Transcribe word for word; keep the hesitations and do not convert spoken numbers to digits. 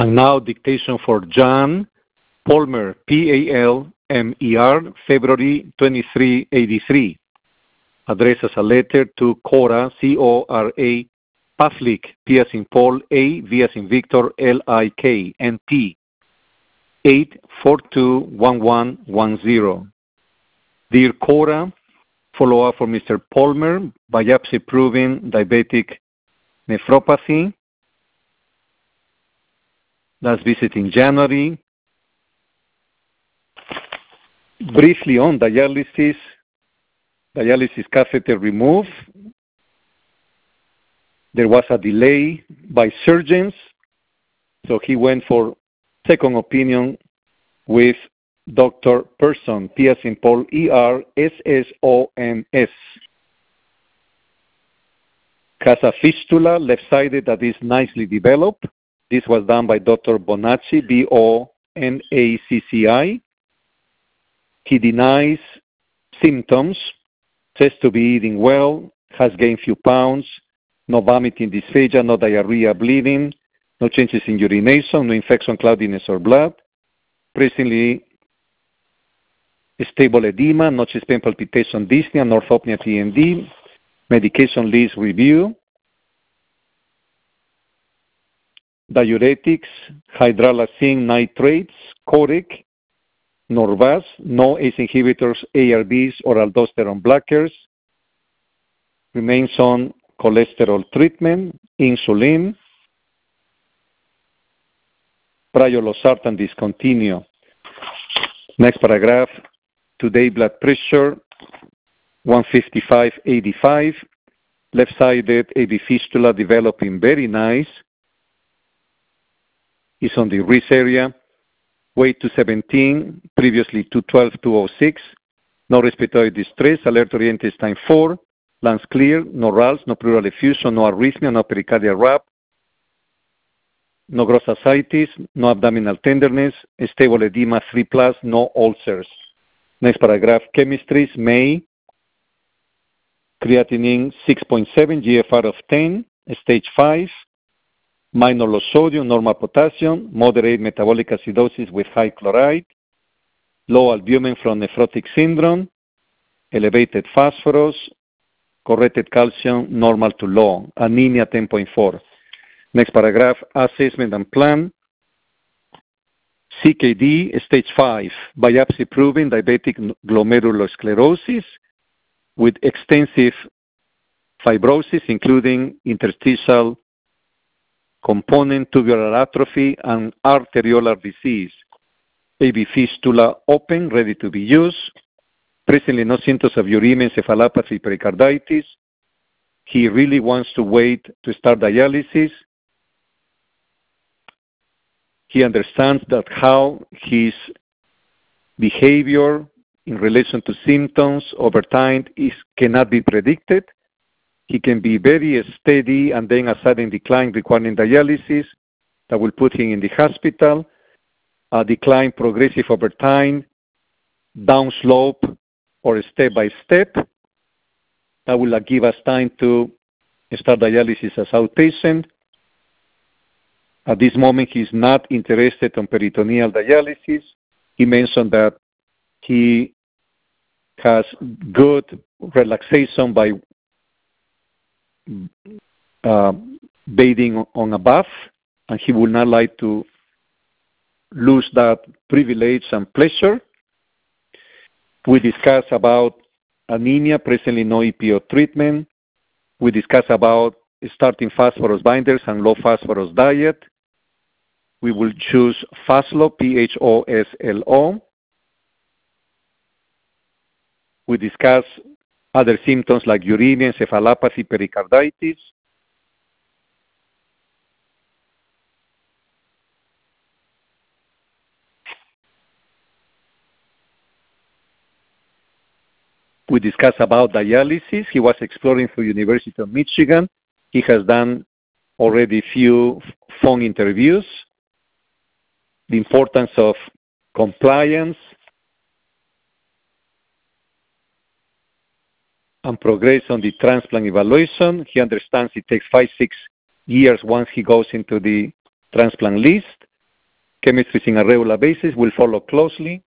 And now dictation for John Palmer, P A L M E R, February twenty-third, eighty-three. Address as a letter to Cora, C O R A, Pavlik, P as in Paul, A, V as in Victor, L I K, N P, eight four two one one one zero. Dear Cora, follow-up for Mister Palmer, biopsy proving diabetic nephropathy. Last visit in January. Briefly on dialysis, dialysis catheter removed. There was a delay by surgeons, so he went for second opinion with Doctor Person, P as in Paul, E R S S O N S. Has a fistula left-sided that is nicely developed. This was done by Doctor Bonacci, B O N A C C I. He denies symptoms, says to be eating well, has gained few pounds, no vomiting, dysphagia, no diarrhea, bleeding, no changes in urination, no infection, cloudiness, or blood. Presently, stable edema, no chest pain, palpitation, dyspnea, no orthopnea, T M D, medication list review, diuretics, hydralazine nitrates, Coric, Norvasc, no A C E inhibitors, A R Bs, or aldosterone blockers, remains on cholesterol treatment, insulin, prior losartan discontinue. Next paragraph, today blood pressure, one fifty-five eighty-five, left-sided A V fistula developing very nice, is on the wrist area, weight two seventeen, previously two twelve, two oh six, no respiratory distress, alert oriented time four, lungs clear, no rals, no pleural effusion, no arrhythmia, no pericardial rap, no gross ascites, no abdominal tenderness, stable edema three plus, no ulcers. Next paragraph, chemistries, May, creatinine six point seven, G F R of ten, stage five, minor low sodium, normal potassium, moderate metabolic acidosis with high chloride, low albumin from nephrotic syndrome, elevated phosphorus, corrected calcium, normal to low, anemia ten point four. Next paragraph, assessment and plan. C K D, stage five, biopsy proving diabetic glomerulosclerosis with extensive fibrosis, including interstitial component, tubular atrophy, and arteriolar disease. A V fistula open, ready to be used. Presently no symptoms of uremia, encephalopathy, pericarditis. He really wants to wait to start dialysis. He understands that how his behavior in relation to symptoms over time is, cannot be predicted. He can be very steady and then a sudden decline requiring dialysis that will put him in the hospital, a decline progressive over time, downslope or step by step. That will give us time to start dialysis as outpatient. At this moment, he's not interested in peritoneal dialysis. He mentioned that he has good relaxation by uh, bathing on a bath, and he would not like to lose that privilege and pleasure. We discussed about anemia, presently no E P O treatment. We discussed about starting phosphorus binders and low phosphorus diet. We will choose Phoslo, P H O S L O. We discuss other symptoms like uremia, encephalopathy, pericarditis. We discussed about dialysis. He was exploring through University of Michigan. He has done already few phone interviews. The importance of compliance and progress on the transplant evaluation. He understands it takes five, six years once he goes into the transplant list. chemistries on a regular basis. We'll follow closely